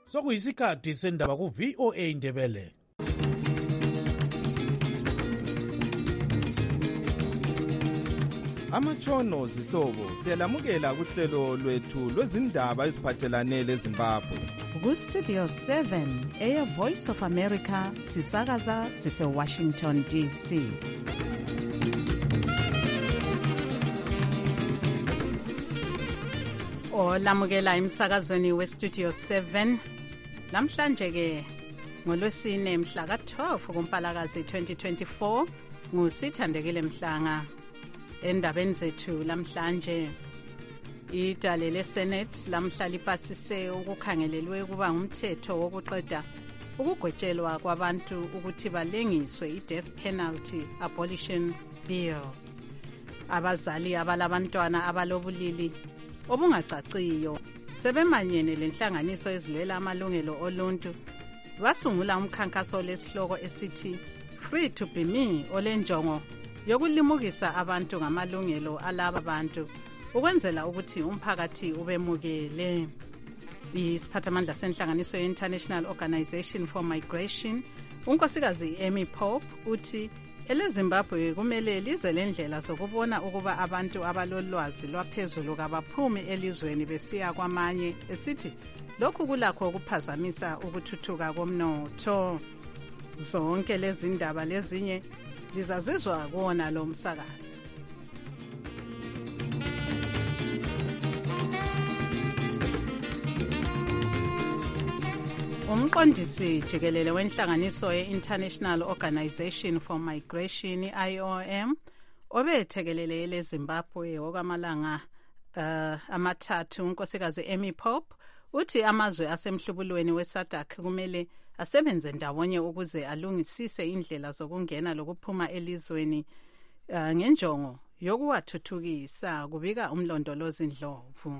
sokuyisikhathi sendaba ku-VOA Indebele. Amatshono zihlobo siyalamukela kuhlelo lwethu lwezindaba eziphathelane leZimbabwe. Ku-Studio 7 Air Voice of America sisakaza sise-Washington DC. Olamukela emsakazweni we-Studio 7. Namhlanje ke ngolwesine mhla ka-12 kuMpalakazi 2024 nguSithandekile Mhlanga. Endabeni zethu lamhlanje idale leSenate lamhla lipasise ukukhangelelwe kuba ngumthetho wokuqeda ukugwetshelwa kwabantu ukuthi balengiswe i-death penalty abolition bill. Abazali abalabantwana abalobulili obungacaciyo sebemanyene lenhlanganiso ezilwela amalungelo oluntu basungula umkhankaso lesihloko esithi Free to be Me olenjongo yokulimukisa abantu ngamalungelo alaba bantu ukwenzela ukuthi umphakathi ubemukele. Isiphathamandla senhlanganiso ye-International Organization for Migration unkosikazi Amy Pope uthi eleZimbabwe kumele lize lendlela zokubona ukuba abantu abalolwazi lwaphezulu kabaphumi elizweni besiya kwamanye esithi lokhu kulakho ukuphazamisa ukuthuthuka komnotho. Zonke lezi ndaba lezinye lizazizwa kuwona lo msakazi. Umqondisi jikelele wenhlanganiso ye-International Organization for Migration IOM obethekelele eleZimbabwe okwamalanga amathathu unkosikazi Amy Pope uthi amazwe asemhlubulweni weSADC kumele asebenze ndawonye ukuze alungisise indlela zokungena lokuphuma elizweni ngenjongo yokuwathuthukisa, kubika umlondolozi Ndlovu.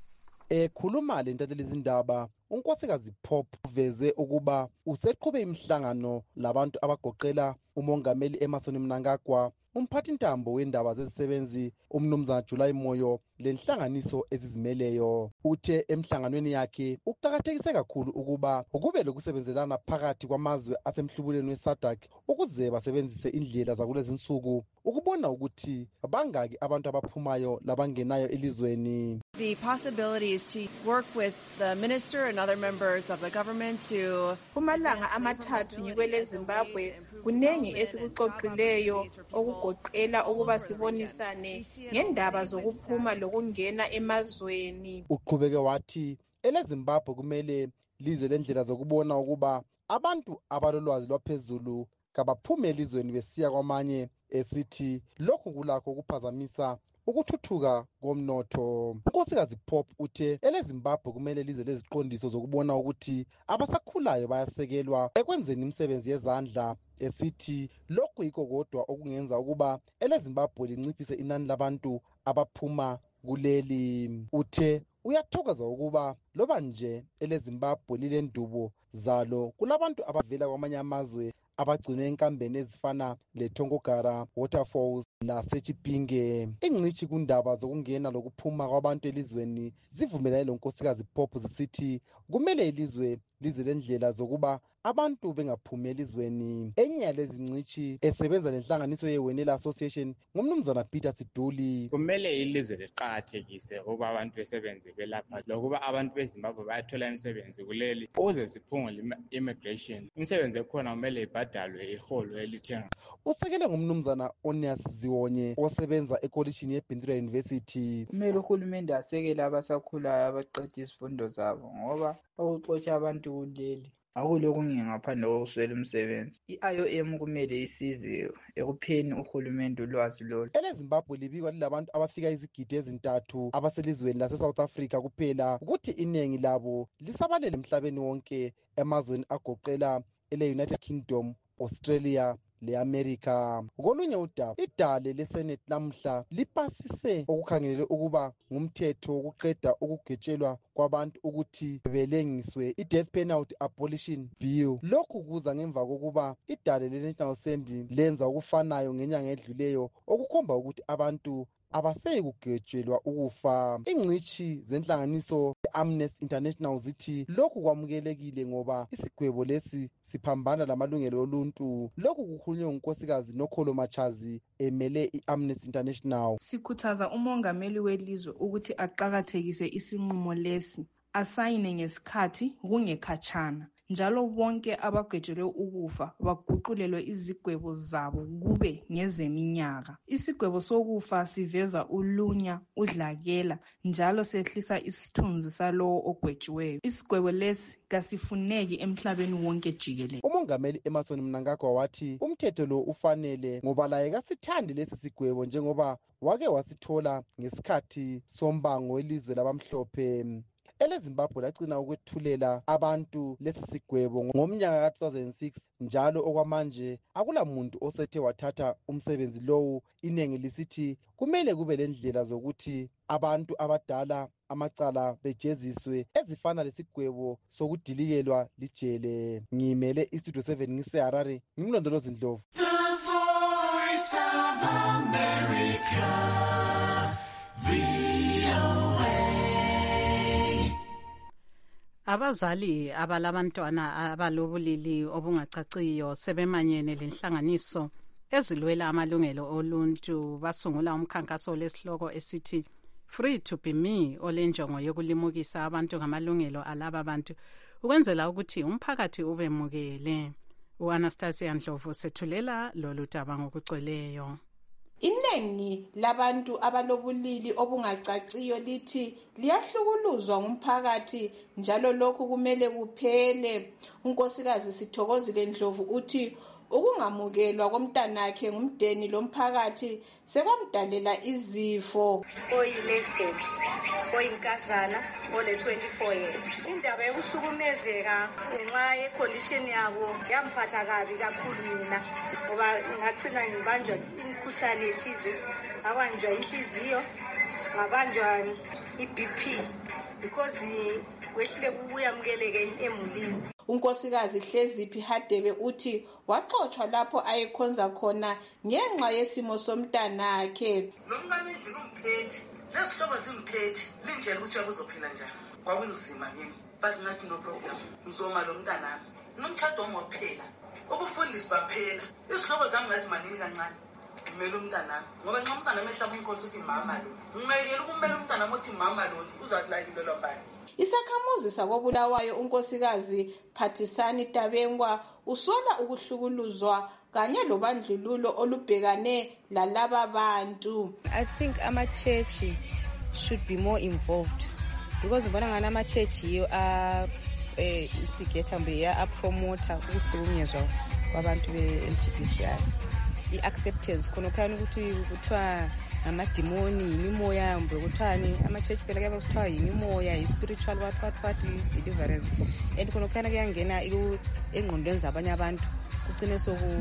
Ekhuluma lentatheli izindaba unkosikazi Pope uveze ukuba useqhube imihlangano labantu abagoqela umongameli Emmerson Mnangagwa, umphathintambo wendaba zezisebenzi umnumzana July Moyo lenhlanganiso ezizimeleyo. Uthe emhlanganweni yakhe ukuqakathekise kakhulu ukuba kube lokusebenzelana phakathi kwamazwe asemhlubulweni weSADC ukuze basebenzise indlela zakulezi insuku ukubona ukuthi bangaki abantu abaphumayo labangenayo elizweni. The possibility is to work with the minister and other members of the government to kumalanga amathathu ngikwele Zimbabwe kunengi esikuxoxileyo okugoqela ukuba sibonisane ngendaba zokuphuma lokungena emazweni. Uqhubeke wathi eleZimbabwe kumele lize lendlela zokubona ukuba abantu abalolwazi lwaphezulu kabaphume elizweni besiya kwamanye esithi lokhu kulakho ukuphazamisa ukuthuthuka komnotho. Unkosikazi Pope uthe eleZimbabwe kumele lize leziqondiso zokubona ukuthi abasakhulayo bayasekelwa ekwenzeni imisebenzi yezandla esithi lokhu yikho kodwa okungenza ukuba eleZimbabwe linciphise inani labantu abaphuma kuleli. Uthe uyathokoza ukuba loba nje eleZimbabwe lilendubo zalo kulabantu abavela kwamanye amazwe abagcinwe enkambeni ezifana leTongogara Waterfalls laseChipinge. Ingcishi kundaba zokungena lokuphuma kwabantu elizweni zivumelane lonkosikazi Pope zisithi kumele ilizwe lize lendlela zokuba abantu bengaphumi elizweni. Enye yalezi ngcishi esebenza lenhlanganiso yeWenela Association ngumnumzana Peter Siduli. Kumele ilizwe liqakathekise ukuba abantu besebenze belapha lokuba abantu beZimbabwe bayathola imisebenzi kuleli ukuze siphungule immigration. Imisebenzi ekhona kumele ibhadalwe iholo elithenga. Usekele ngumnumzana Onias Ziwonye osebenza ekolishini yeBintura University. Kumele uhulumende asekele abasakhulayo abaqeda izifundo zabo ngoba ukuxotsha abantu kuleli akulokunye ngaphandle kokuswela umsebenzi. I-IOM kumele isize ekupheni uhulumende ulwazi lolu. EleZimbabwe libikwa lilabantu abafika izigidi ezintathu abaselizweni lase-South Africa kuphela ukuthi iningi labo lisabalele emhlabeni wonke emazweni agoqela ele-United Kingdom, Australia le-America. Kolunye udaba idale leSenate lamhla lipasise okukhangelele ukuba ngumthetho wokuqeda ukugwetshelwa kwabantu ukuthi belengiswe i-death penalty abolition bill. Lokhu kuza ngemva kokuba idale le-National Assembly lenza okufanayo ngenyanga edluleyo okukhomba ukuthi abantu abaseyi kugejelwa ukufa. Ingcitshi zenhlanganiso Amnesty International zithi lokhu kwamukelekile ngoba isigwebo lesi siphambana lamalungelo oluntu. Lokhu kukhulunywe ngunkosikazi Nokholo Machazi emele i-Amnesty International. Sikhuthaza umongameli welizwe ukuthi aqhakathekise isinqumo lesi, asayine ngesikhathi kungekhatshana, njalo bonke abagwetshelwe ukufa baguqulelwe izigwebo zabo kube ngezeminyaka. Isigwebo sokufa siveza ulunya, udlakela, njalo sehlisa isithunzi salowo ogwetshiweyo. Isigwebo lesi kasifuneki emhlabeni wonke jikelele. Umongameli Emmerson Mnangagwa wathi umthetho lo ufanele ngoba laye kasithandi lesi sigwebo njengoba wake wasithola ngesikhathi sombango welizwe labamhlophe. EleZimbabwe lagcina ukwethulela abantu lesi sigwebo ngomnyaka ka-2006 njalo okwamanje akulamuntu osethe wathatha umsebenzi lowu. Iningi lisithi kumele kube lendlela zokuthi abantu abadala amacala bejeziswe ezifana lesigwebo sokudilikelwa lijele. Ngimele iStudio 7 ngiseHarare, ngimlondolozi Ndlovu. Abazali abalabantwana abalobulili obungacaciyo sebemanyene lenhlanganiso ezilwela amalungelo oluntu basungula umkhankaso lesihloko esithi Free to be me olenjongo yokulimukisa abantu ngamalungelo alaba bantu ukwenzela ukuthi umphakathi ubemukele. U-Anastasia Ndlovu sethulela lolu daba ngokugcweleyo. Inengi labantu abalobulili obungacaciyo lithi liyahlukuluzwa ngumphakathi njalo lokhu kumele kuphele. Unkosikazi Sithokozile Ndlovu uthi ukungamukelwa komntanakhe ngumdeni lomphakathi sekwamdalela izifo. Oyilesbian, oyinkazana, ole-24 years. Indaba yokuhlukumezeka ngenxa ye-condition yabo yamphatha kabi kakhulu mina ngoba ngagcina ngibanjwa imikhuhlane ethize, ngabanjwa inhliziyo, ngabanjwa i-BP because wehlile kuyamukeleke emulini. Unkosikazi Hleziphi Hadebe uthi waxoxwa lapho ayekhonza khona ngenxa yesimo somntanakhe. Lo mngane endlini umphethi, lesihlobo zimphethi, linjela ukuthi akuzophila njani. Kwakunzima yini, but ngathi no problem. Ngizoma lo mntanami. Nomtshado omophela. Ukufundisa baphela. Isihlobo zami ngathi manini kancane. Ngimele umntanami. Ngoba nxa umntanami ehlaba umkhosi uthi mama lo. Ngimele ukumele umntanami uthi mama lo uzakulahilelwa bani. Isakhamuzi sakobulawayo unkosikazi Phathisani Tabengwa usola ukuhlukuluzwa kanye lobandlululo olubhekane lalaba bantu. I think ama-church should be more involved because ngibona ngani ama-church yiyo instigate mbe ya-promoter ukuhlukunyezwa kwabantu be-LGBTI. I-acceptance khona khona ukuthi kuthiwa amadimoni imimoya mbe kuthani ama-church phela kuyabe kuthiwa imimoya i-spiritual what deliverance and khona khona kuyangena engqondweni zabanye abantu kugcine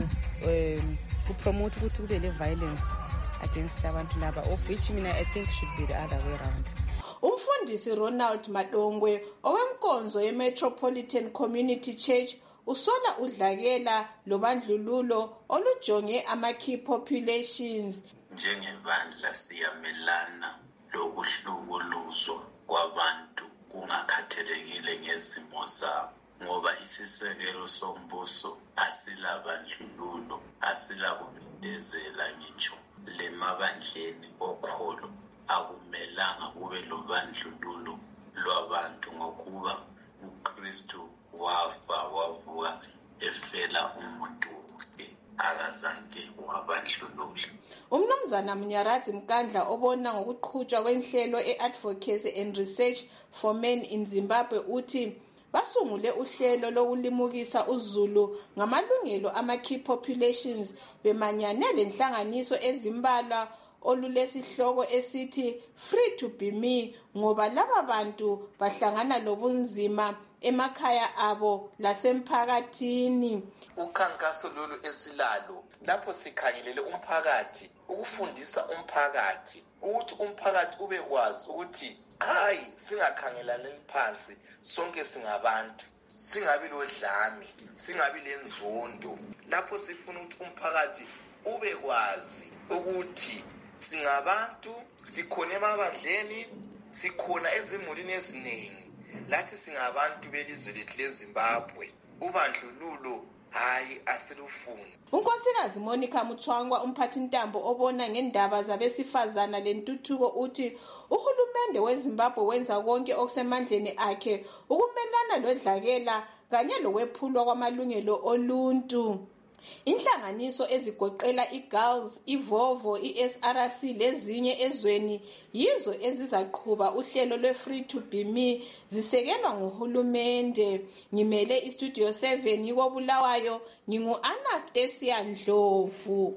kupromote ukuthi kube le-violence against abantu laba, of which mina I think should be the other way around. Umfundisi Ronald Madongwe owenkonzo ye-Metropolitan Community Church usola udlakela lobandlululo olujonge ama-key populations. Njengebandla siyamelana lokuhlukuluzwa kwabantu kungakhathalekile ngezimo zabo ngoba isisekelo sombuso asilabandlululo, asilakubindezela ngitsho lemabandleni okholo akumelanga kube lobandlululo lwabantu ngokuba uKristu wafa wavuka efela umuntu wonke akazange wabandlulula. Umnumzana Mnyaradzi Mkandla obona ngokuqhutshwa kwenhlelo e-Advocacy and Research for Men in Zimbabwe uthi basungule uhlelo lokulimukisa uZulu ngamalungelo ama-key populations bemanyane lenhlanganiso ezimbalwa olulesihloko esithi Free to be me ngoba laba bantu bahlangana lobunzima emakhaya abo lasemphakathini. Ukhankaso lolu esilalo lapho sikhangelele umphakathi, ukufundisa umphakathi ukuthi umphakathi ube kwazi ukuthi hayi singakhangelani phansi, sonke singabantu, singabi lodlame, singabi lenzondo. Lapho sifuna ukuthi umphakathi ube kwazi ukuthi singabantu, sikhona emabandleni, sikhona ezimulini eziningi. Lathi singabantu belizwe lethu leZimbabwe. Ubandlululo hayi asilufuni. Unkosikazi Monica Mutswangwa, umphathintambo obona ngendaba zabesifazana lentuthuko, uthi uhulumende weZimbabwe wenza konke okusemandleni akhe ukumelana lodlakela kanye lokwephulwa kwamalungelo oluntu. Inhlanganiso ezigoqela iGirls, iVovo, iSRC lezinye ezweni yizo ezizaqhuba uhlelo lwe-Free to Be Me, zisekelwa nguhulumende. Ngimele iStudio 7 yiko Bulawayo, ngingu-Anastasia Ndlovu.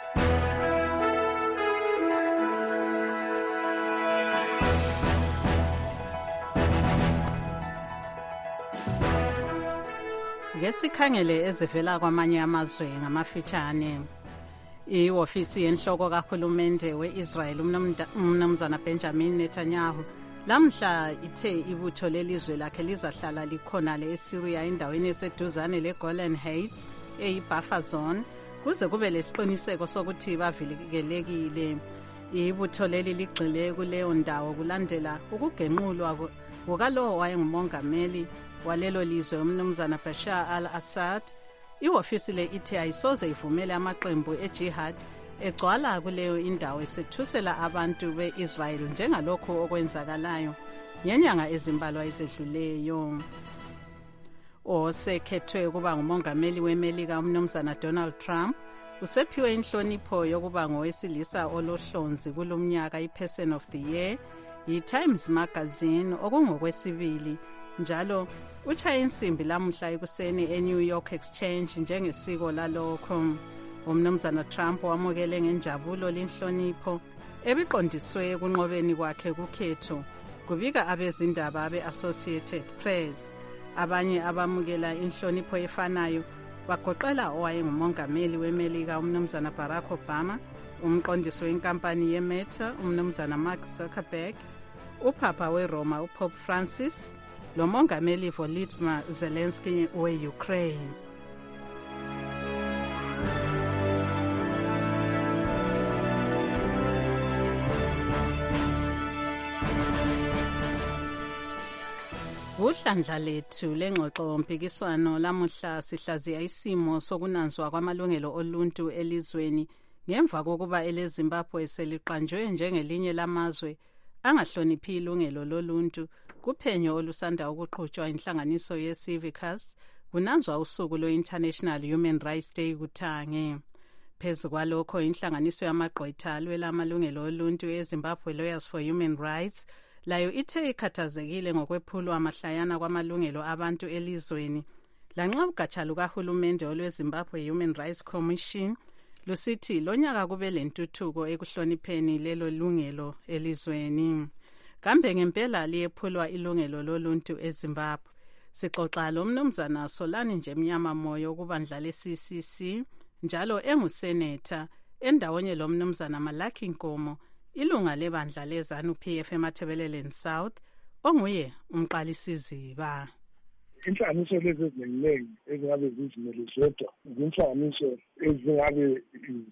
Ngesikhangele ezivela kwamanye amazwe ngamafitshane. Iofisi yenhloko kahulumende we-Israel umnumzana Benjamin Netanyahu lamhla ithe ibutho lelizwe lakhe lizahlala likhona le-Syria endaweni eseduzane le-Golan Heights eyi-buffer zone kuze kube lesiqiniseko sokuthi bavikelekile. Ibutho leli ligxile kuleyo ndawo kulandela ukugenqulwa kukalowo wayengumongameli walelo lizwe umnumzana Bashar al-Assad. Iofisi le ithe ayisoze ivumele amaqembu ejihad egcwala kuleyo indawo esethusela abantu be-Israel njengalokhu okwenzakalayo ngenyanga ezimbalwa ezedluleyo. Osekhethwe ukuba ngumongameli weMelika umnumzana Donald Trump usephiwe inhlonipho yokuba ngowesilisa olohlonzi kulomnyaka i-Person of the Year yi-Times Magazine okungokwesibili. Njalo uchaye insimbi lamuhla ekuseni eNew York Exchange njengesiko lalokho. Umnumzana Trump wamukele ngenjabulo linhlonipho ebiqondiswe kunqobeni kwakhe kukhetho, kubika abezindaba be-Associated Press. Abanye abamukela inhlonipho efanayo bagoqela owayengumongameli weMelika umnumzana Barack Obama, umqondisi wenkampani yeMeta umnumzana Mark Zuckerberg, upapa weRoma uPope Francis, lo mongameli Volodymyr Zelensky we-Ukraine. Uhlandla lethu lengxoxo mpikiswano lamuhla sihlaziya isimo sokunanzwa kwamalungelo oluntu elizweni ngemva kokuba eleZimbabwe seliqanjwe njengelinye lamazwe angahloniphi ilungelo loluntu kuphenyo olusanda ukuqhutshwa inhlanganiso ye-Civicus kunanzwa usuku lwe-International Human Rights Day kuthange. Phezu kwalokho inhlanganiso yamagqwetha alwela amalungelo oluntu eZimbabwe Lawyers for Human Rights layo ithe ikhathazekile ngokwephulwa mahlayana kwamalungelo abantu elizweni, lanxa ugatsha lukahulumende olweZimbabwe Human Rights Commission lusithi lonyaka kube lentuthuko ekuhlonipheni lelo lungelo elizweni. Kambe ngempela liyephulwa ilungelo loluntu eZimbabwe? Sixoxa lo mnumzana Solani Njemnyama Moyo kubandla le-CCC njalo enguseneta endawonye lo mnumzana Malaki Nkomo ilunga lebandla leZANU-PF eMathebeleleni South onguye umqalisiziba. Inhlanganiso lezi eziningi ezingabe zizimele zodwa inhlanganiso ezingabe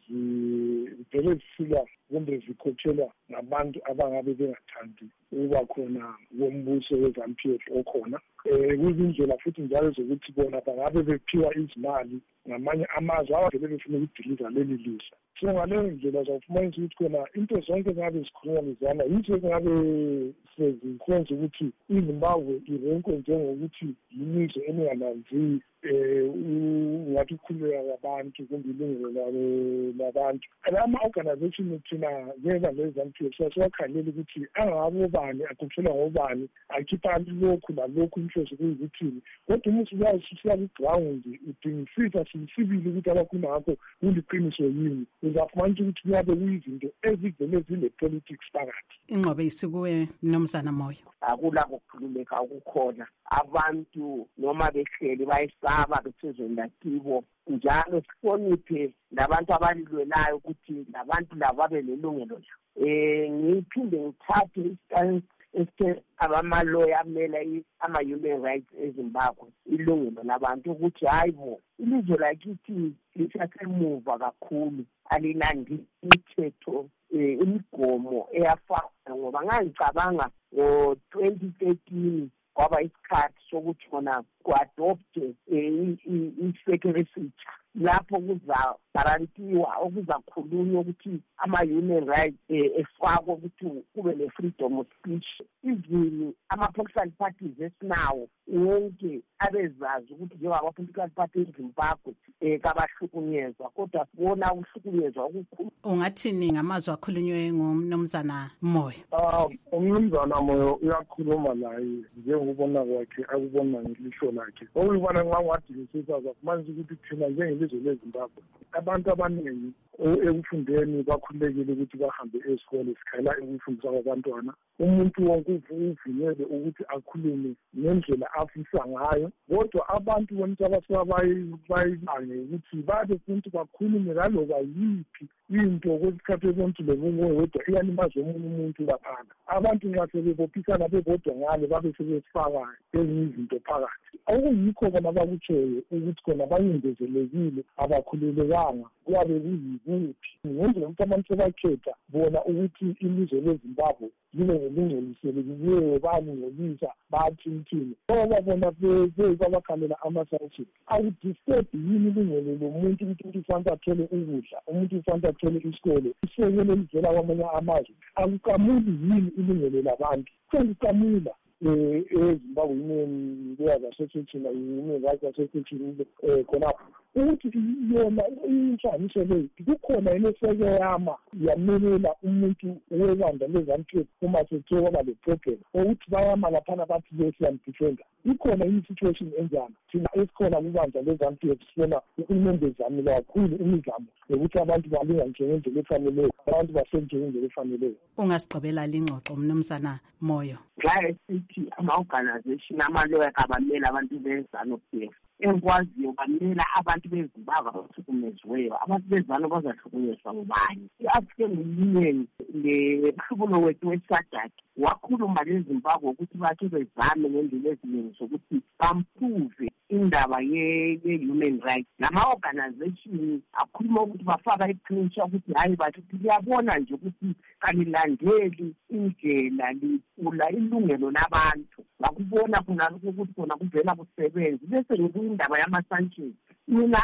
zivele zisilwa kumbe zikhokhelwa ngabantu abangabe bengathandi ukuba khona kombuso weZANU-PF okhona. Kuzindlela futhi njalo zokuthi bona bangabe bephiwa izimali ngamanye amazwe abavele befuna ukudiliza leli lizwe. So ngaleyo ndlela zawufumanisa ukuthi khona into zonke ezingabe zikhulunyalizana yizo ezingabe sezikwenza ukuthi iZimbabwe irenkwe njengokuthi yimizwe engalanziyo ungathi ukhululeka kwabantu kumbe ilungelo labantu. Ama-organization thina njenga leZANU-PF siwakhalela ukuthi angabobani akhokhelwa ngobani akhipha lokhu nalokhu inhloso kuyikuthini, kodwa uma ususiya ku-ground udingisisa sibili ukuthi abakhuluma ngakho kuliqiniso yini, uzafumanisa ukuthi kuyabe kuyizinto ezivele zile-politics phakathi. Inqobe isikuwe mnumzana Moyo. Akula kukhululeka ukukhona, abantu noma behleli bayisaba besezweni lakibo, njalo sihloniphe labantu abalilwelayo ukuthi labantu labo babe lelungelo. Ngiphinde ngithathe esithe abamaloya amela ama-human rights eZimbabwe ilungelo labantu ukuthi hayi bo ilizwe lakithi lisasemuva kakhulu alinandi imithetho imigomo eyafakwa ngoba ngangicabanga ngo-2013 kwaba isikhathi sokuthi khona ku-adopte isekelo esitsha lapho kuzagarantiwa okuzakhulunywa ukuthi ama-human rights efakwe ukuthi kube ne-freedom of speech. Izini ama-political parties esinawo wonke abezazi ukuthi njengama-political parties eZimbabwe kabahlukunyezwa kodwa sibona ukuhlukunyezwa okukhulu. Ungathini ngamazwi akhulunywe ngumnumzana Moyo? Umnumzana Moyo uyakhuluma laye njengokubona kwakhe akubona ngelihlo lakhe. Okuyibona ngangadingisisa manje ukuthi thina njengelizwe leZimbabwe abantu abaningi ekufundeni bakhululekile ukuthi bahambe esikole sikhayela ukufundisa kwabantwana. Umuntu wonke uvunyelwe ukuthi akhulume ngendlela afisa ngayo kodwa abantu bonke abasuka bayibange ukuthi babe futhi bakhulume ngaloba yiphi into kwesikhathi ebontu lomunye wedwa iyalimaza omunye umuntu laphana. Abantu nxa sebebophisana bebodwa ngale babe sebesifaka ezinye izinto phakathi. Okuyikho kona bakutshoyo ukuthi khona bayindezelekile abakhululekanga kuyabe kuyikuphi ngendlela ukuthi abantu sebakhetha bona ukuthi ilizwe leZimbabwe libe nelingcolisekileyo balingcolisa bathini ngoba bona babakhalela ama-sanction awudisturb yini ilungelo lomuntu ukuthi ufanele athole ukudla umuntu ufanele athole isikole isekelo elivela kwamanye amazwe akukamuli yini ilungelo labantu selikamula eZimbabwe zasesection rights association khonapho ukuthi yona inhlanganiso leyo kukhona ineseke yamelela umuntu webandla lezantu uma sethe kwaba le-problem ukuthi bayama laphana bathi siyamdifenda. Ikhona i-situation enjani thina esikhona kubandla lezantu sibona uhulumende ezamile kakhulu imizamo yokuthi abantu balinganiswe ngendlela efaneleyo abantu basenje ngendlela efaneleyo. Ungasigqibela lingxoxo mnumzana Moyo. Nxa esithi ama-organization amaloya kabamela abantu beZANU-PF engikwaziyo bamela abantu beZimbabwe abahlukumeziweyo. Abantu beZANU bazahlukunyezwa ngubani? I-African Union lehlubulo wethu weSADC wakhuluma leZimbabwe ukuthi bakhe bezame ngendlela eziningi zokuthi bamprove indaba ye-human rights. Lama-organization akhuluma ukuthi bafaka iqiniso ukuthi hayi bathi liyabona nje ukuthi kalilandeli indlela liphula ilungelo labantu ngakubona khona ukuthi khona kuvela kusebenzi bese ngikuyindaba yama-sanctions. Mina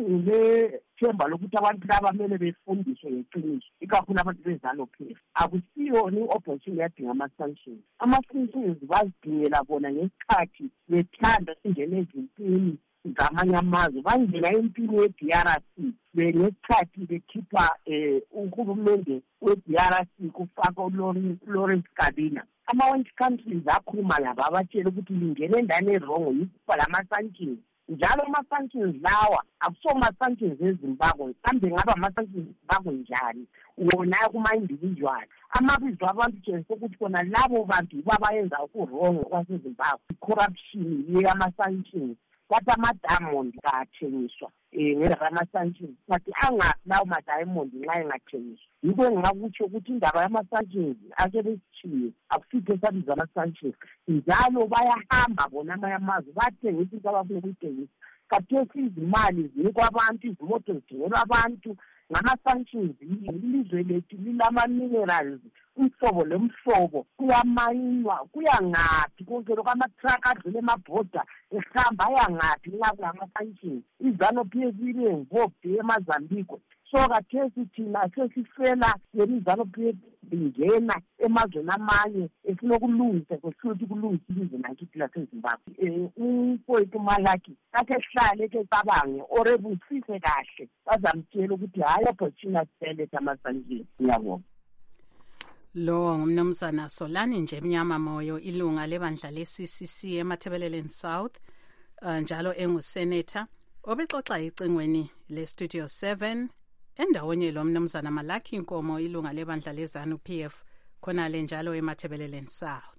ngilethemba lokuthi abantu laba kumele befundiswe ngeqiniso ikakhulu abantu beZANU-PF. Akusiyo i-opposition yadinga ama-sanctions. Ama-sanctions bazidingela bona ngesikhathi bethanda ingene ezimpini zamanye amazwe bangena empini ye-DRC ngesikhathi bekhipha uhulumende we-DRC kufaka uLawrence Kabila. Ama-West countries akhuluma labo abatshela ukuthi lingene endane erongo yikufa lama-sanctions. Njalo ama-sanctions lawa akusoma-sanctions eZimbabwe kambe ngaba ama-sanctions eZimbabwe njani wona kuma-individual. Amabizo abantu nje sokuthi khona labo bantu babayenza ukurongo kwaseZimbabwe i-corruption yama-sanctions kwathi ama-diamond kathengiswa ngama-sanctions bathi angaphi lawo ma-diamond nxa engathengiswa. Yikho engingakutsho ukuthi indaba yama-sanctions ake besitshiye akusikho esabiza ama-sanctions njalo bayahamba bona amanye amazwe bathengisa into abafuna ukuyithengisa. Kathesi izimali zinikwa abantu izimoto zithengelwa abantu ngama-sanctions. Ilizwe lethu lilama-minerals umhlobo lemhlobo kuyamayinwa kuyangaphi konke lokho ama-truck adlule emabhoda ehamba ayangaphi nxa kungama-sanctions. iZANU-PF ile-involved eMozambique. So kathesi thina sesifela yeliZANU-PF ingena emazweni amanye efuna ukulungisa ukuthi kulungisa ilizwe lakithi laseZimbabwe. Umfowethu Malaki akhe ehlale ecabange orebusise kahle bazamtshela ukuthi hayi opportunity select ama-sanctions. Ngiyabonga. Lo ngumnumzana Solani nje Mnyama Moyo ilunga lebandla le-CCC eMatabeleland South njalo engusenator obexoxa icingweni le-Studio 7 endawonye lo mnumzana Malaki Nkomo ilunga lebandla leZANU-PF khonale njalo eMatabeleland South.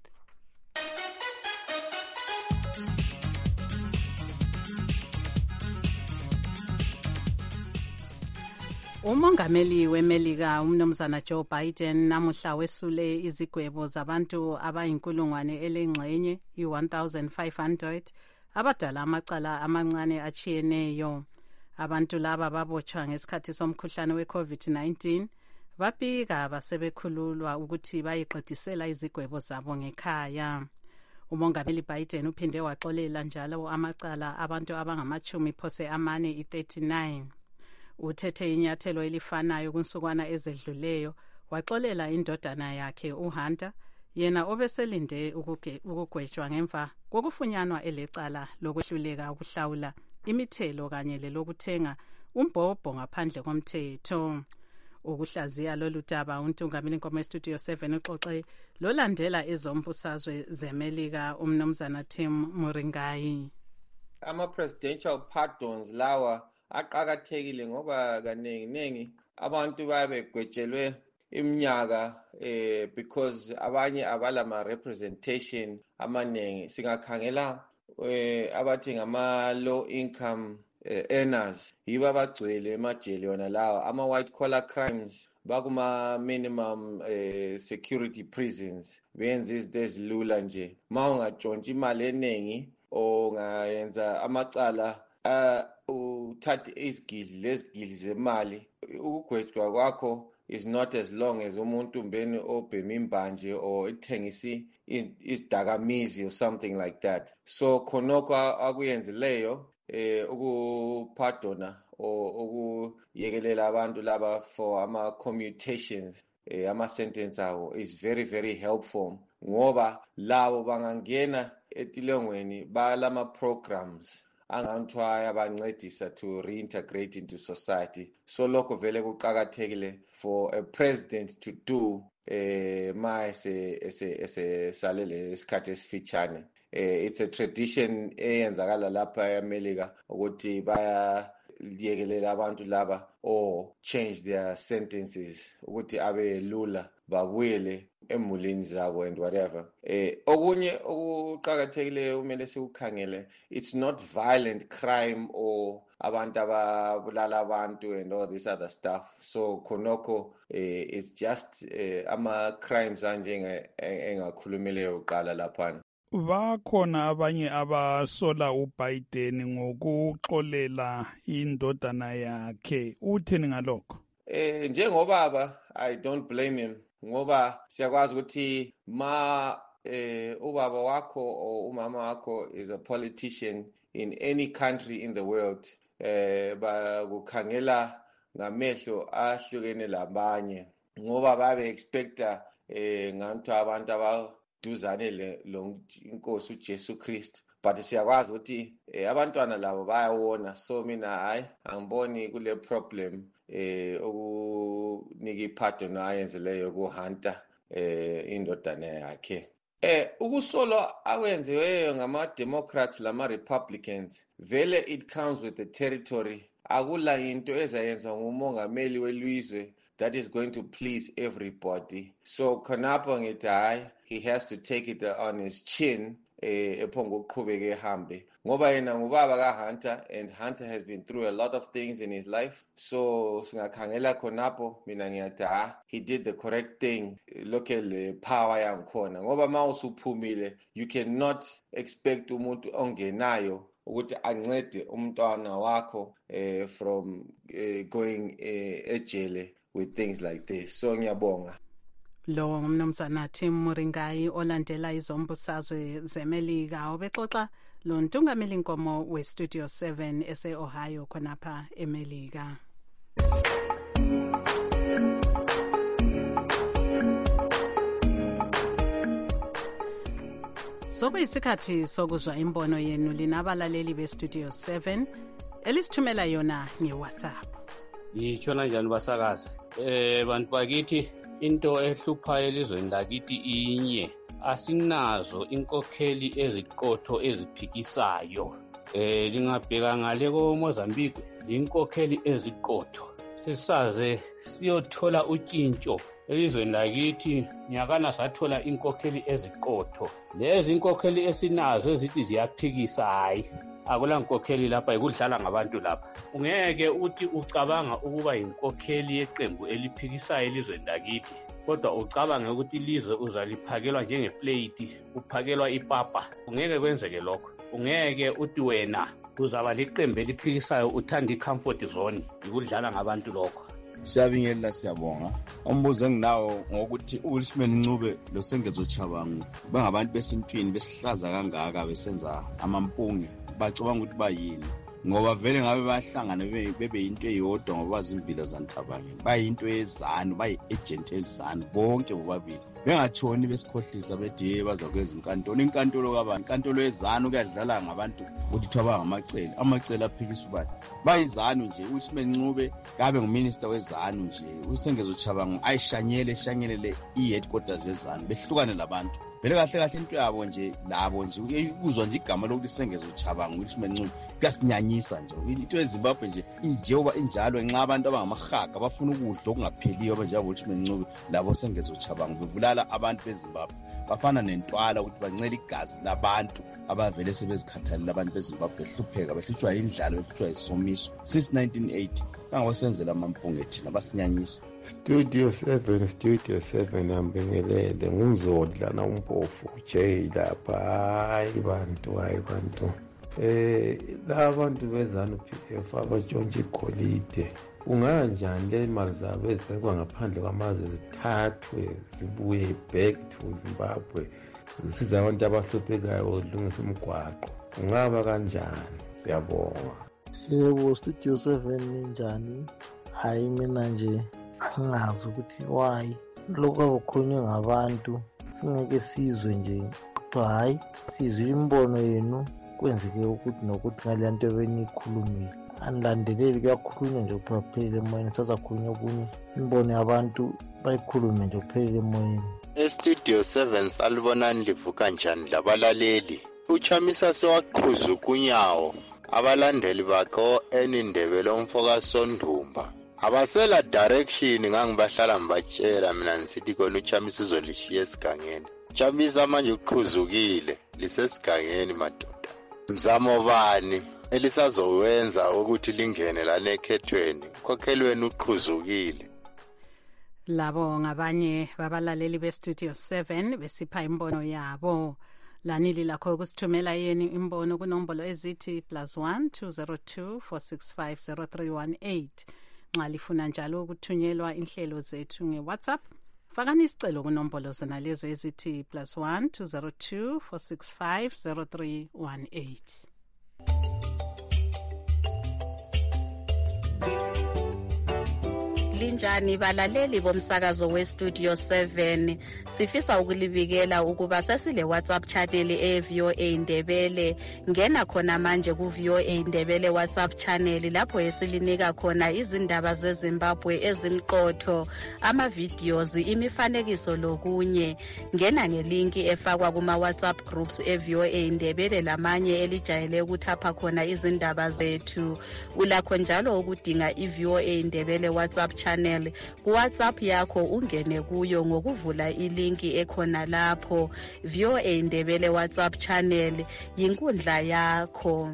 Umongameli weMelika umnumzana Joe Biden namuhla wesule izigwebo zabantu abayinkulungwane elengxenye i-1500 abadala amacala amancane achiyeneyo. Abantu laba babotshwa ngesikhathi somkhuhlane we-COVID-19 babika basebekhululwa ukuthi bayiqedisela izigwebo zabo ngekhaya. Umongameli Biden uphinde waxolela njalo amacala abantu abangamachumi phose amane i-39. Uthethe inyathelo elifanayo kunsukwana ezedluleyo waxolela indodana yakhe uHunter yena obeselinde ukugwetshwa ngemva kokufunyanwa elecala lokwehluleka ukuhlawula imithelo kanye lelokuthenga umbhobho ngaphandle komthetho. Ukuhlaziya lolu daba untungameli Nkomo Studio 7 uxoxe lolandela ezombusazwe zeMelika umnumzana Tim Muringai. Ama-presidential pardons lawa aqakathekile ngoba kaningi abantu babegwetshelwe iminyaka because abanye abala ma-representation amaningi. Singakhangela abathi ngama-low income earners yibo abagcwele emajele yona lawa. Ama-white collar crimes bakuma-minimum security prisons benza izinto ezilula nje. Ma ungatshontsha imali eningi ongayenza amacala uthathe izigidi lezigidi zemali, ukugwetshwa kwakho is not as long as umuntu mbeni obhema imbanje or ithengisi isidakamizi or something like that. So khonokho akuyenzileyo ukupardona or ukuyekelela abantu laba for ama-commutations ama-sentence awo is very very helpful ngoba labo bangangena etilongweni balama-programs anganthiwa abancedisa to reintegrate into society. So lokho vele kuqakathekile for a president to do ma esesalele isikhathi esifitshane. It's a tradition eyenzakala lapha eMelika ukuthi bayayekelela abantu laba or change their sentences ukuthi abe lula babuyele emulini zabo and whatever. Okunye okuqakathekile umele sikukhangele, it's not violent crime or abantu ababulala abantu and all this other stuff. So khonokho it's just ama-crimes anjenge engakhulumileyo uqala laphana. Bakhona abanye abasola uBiden ngokuxolela indodana yakhe. Uthini ngalokho? Njengobaba I don't blame him ngoba siyakwazi ukuthi ma ubaba wakho or umama wakho is a politician in any country in the world, bakukhangela ngamehlo ahlukene labanye ngoba babe expecta ngantu abantu abaduzane lo inkosi uJesu Kristu. But siyakwazi ukuthi abantwana labo bayawona. So mina hayi angiboni kule problem ukunika ipardon ayenzileyo kuHunter indodana yakhe. Ukusolwa akwenziweyo ngama-Democrats lama-Republicans vele it comes with the territory. Akula into ezayenzwa ngumongameli welizwe that is going to please everybody. So khonapho ngithi hayi he has to take it on his chin ephongo uqhubeke ehambe ngoba yena ngubaba kaHunter and Hunter has been through a lot of things in his life. So singakhangela khonapho mina ngiyathi he did the correct thing. Local power yangikhona ngoba ma usuphumile you cannot expect umuntu ongenayo ukuthi ancede umntwana wakho from going ejele with things like this. So ngiyabonga. Lo ngumnumzana Tim Muringai olandela izombusazwe zeMelika obexoxa lo ntungameli Nkomo weStudio 7 ese-Ohio khonapha eMelika. Sokuyisikhathi sokuzwa imbono yenu linabalaleli beStudio 7 elisithumela yona ngeWhatsApp. Yitshona njani basakazi? Bantu bakithi into ehluphayo elizweni lakithi inye, asinazo inkokheli eziqotho eziphikisayo. Lingabheka ngale koMozambique, inkokheli eziqotho. Sisaze siyothola utshintsho elizweni lakithi, nyakana sathola inkokheli eziqotho. Lezi inkokheli esinazo ezithi ziyaphikisa hayi. akula nkokheli lapha, ikudlala ngabantu lapha. Ungeke uthi ucabanga ukuba yinkokheli yeqembu eliphikisayo elizweni lakithi, kodwa ucabange ukuthi ilizwe uzaliphakelwa njengeplate, uphakelwa ipapa. Ungeke kwenzeke lokho. Ungeke uthi wena uzaba liqembu eliphikisayo uthanda i-comfort zone, ikudlala ngabantu lokho. Siyabingelela, siyabonga. Umbuzo enginawo ngokuthi uWilson Ncube loSengezo Chabangu bangabantu besintwini besihlaza kangaka besenza amampunge, bacabanga ukuthi bayini, ngoba vele ngabe bahlangana bebe yinto eyodwa ngoba bazimbila zantabane, bayinto yezanu, bayi-agent ezanu bonke bobabili, bengatshoni besikhohlisa bethi baza kweza inkantolo kabani, inkantolo yezanu kuyadlala ngabantu ukuthi kuthiwa bangamacele, amacele aphikisa ubani, bayizanu nje. uWilson Ncube kabe nguminister wezanu nje, uSengezo Chabangu ayishanyelele i-headquarters zezanu, behlukane labantu. Vele kahle into yabo nje labo nje ukuzwa nje igama lokuthi Sengezo Chabangu Wilson Ncube kuyasinyanyisa nje. Into eZimbabwe nje injengoba injalo nxa abantu abangamahaga bafuna ukudla okungapheliyo abanjalo Wilson Ncube labo Sengezo Chabangu bebulala abantu beZimbabwe, bafana nentwala ukuthi bancela igazi labantu abavele sebezikhathalele abantu beZimbabwe behlupheka, behlutshwa indlala, behlutshwa isomiso since 1980. Bangawasenzela amampunge thina basinyanyisa. Studio 7 ambingelele ngumzodla na umpofu J lapha. Hayi bantu la bantu bezanu PF abatshontsha igolide, kunganjani le mali zabo ezibekwa ngaphandle kwamazwe zithathwe zibuye back to Zimbabwe zisiza abantu abahluphekayo kulungisa umgwaqo? Kungaba kanjani? Ngiyabonga. Yebo, Studio 7 njani? Hayi mina nje angazi ukuthi why lokho akukhulunywe ngabantu singeke sizwe nje, kuthiwa hayi sizwe imbono yenu, kwenzeke ukuthi nokuthi ngale nto ebeniyikhulumile anilandeleli, kuyakhulunywa nje kuthiwa kuphelele emoyeni, sasakhulunywa okunye imbono yabantu bayikhulume nje kuphelele emoyeni. eStudio 7 salibonani livuka njani labalaleli? uChamisa sewaqhuza kunyawo abalandeli bakhe enindebele umfoka Sondumba abasela direction ngangibahlala ngibatshela mina ngisithi kona uChamisa uzolishiya esigangeni. Chamisa manje uqhuzukile lisesigangeni madoda. Mzamo bani elisazowenza ukuthi lingene la nekhethweni? Khokhelweni uqhuzukile. Labo ngabanye babalaleli beStudio 7 besipha imbono yabo. Lanili lakho kusithumela yeni imbono kunombolo ezithi +1 202 465 0318. Nxa lifuna njalo ukuthunyelwa inhlelo zethu ngeWhatsApp, fakani isicelo kunombolo zona lezo ezithi +1 202 465 0318. Linjani balaleli bomsakazo weStudio 7, sifisa ukulibikela ukuba sesile WhatsApp channel eVOA Indebele. Ngena khona manje kuVOA Indebele WhatsApp channel lapho esilinika khona izindaba zeZimbabwe ezimqotho, ama videos, imifanekiso lokunye. Ngena ngelinki efakwa kuma WhatsApp groups eVOA Indebele lamanye elijayele ukuthapha khona izindaba zethu. Ulakho njalo ukudinga iVOA Indebele WhatsApp channel ku-WhatsApp yakho, ungene kuyo ngokuvula ilinki ekhona lapho. VOA Indebele WhatsApp channel yinkundla yakho.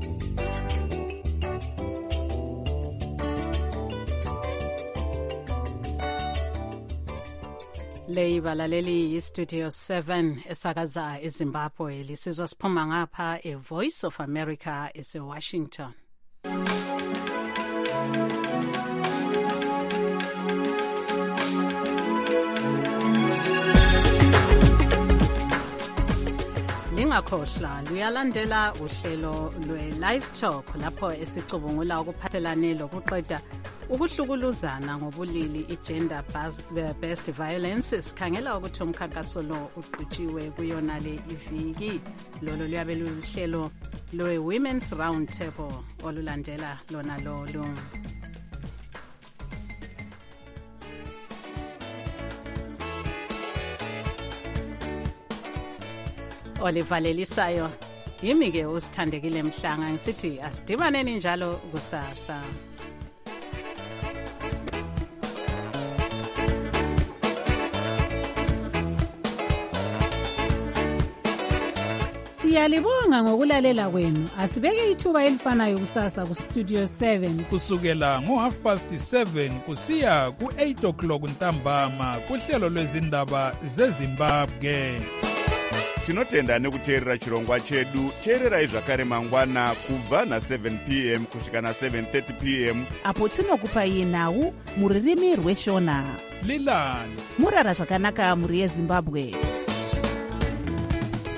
Leyi balaleli iStudio 7 esakaza eZimbabwe, lisizwa siphuma ngapha eVoice of America eseWashington. Lingakhohlwa luyalandela uhlelo lwe-Live Talk lapho esicubungula ukuphathelane lokuqeda ukuhlukuluzana ngobulili, i-gender based violence. Sikhangela ukuthi umkhankaso lo uqhutshwe kuyona le iviki. Lolo luyabe luhlelo lwe-Women's Round Table olulandela lona lolo. Olivalelisayo yimi ke usithandekile Mhlanga, ngisithi asidibaneni njalo kusasa. Siyalibonga ngokulalela kwenu. Asibeke ithuba elifanayo kusasa kuStudio 7 kusukela ngo7:30 kusiya ku8 ntambama kuhlelo lwezindaba zeZimbabwe. Tinotenda nekuteerera chirongwa chedu. Teererai zvakare mangwana kubva na7 p.m. kusvika na7:30 p.m. apo tinokupai nhau muririmi rweshona. Lilani murara zvakanaka muri yeZimbabwe.